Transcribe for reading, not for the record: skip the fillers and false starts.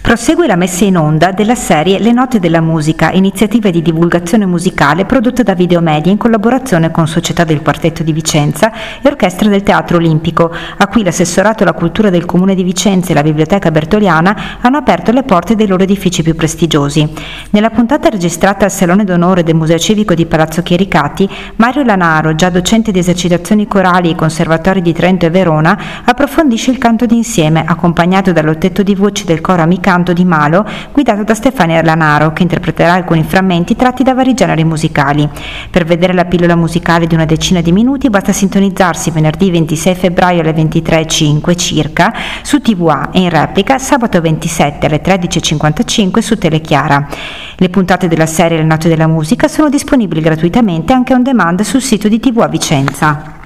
Prosegue la messa in onda della serie Le Note della Musica, iniziativa di divulgazione musicale prodotta da Videomedia in collaborazione con Società del Quartetto di Vicenza e Orchestra del Teatro Olimpico, a cui l'Assessorato alla Cultura del Comune di Vicenza e la Biblioteca Bertoliana hanno aperto le porte dei loro edifici più prestigiosi. Nella puntata registrata al Salone d'Onore del Museo Civico di Palazzo Chiericati, Mario Lanaro, già docente di esercitazioni corali ai Conservatori di Trento e Verona, approfondisce il canto d'insieme, accompagnato dall'ottetto di voci del coro Amicanto di Malo, guidato da Stefania Lanaro, che interpreterà alcuni frammenti tratti da vari generi musicali. Per vedere la pillola musicale di una decina di minuti basta sintonizzarsi venerdì 26 febbraio alle 23:05 circa su TVA e in replica sabato 27 alle 13:55 su Telechiara. Le puntate della serie Le Note della Musica sono disponibili gratuitamente anche on demand sul sito di TVA Vicenza.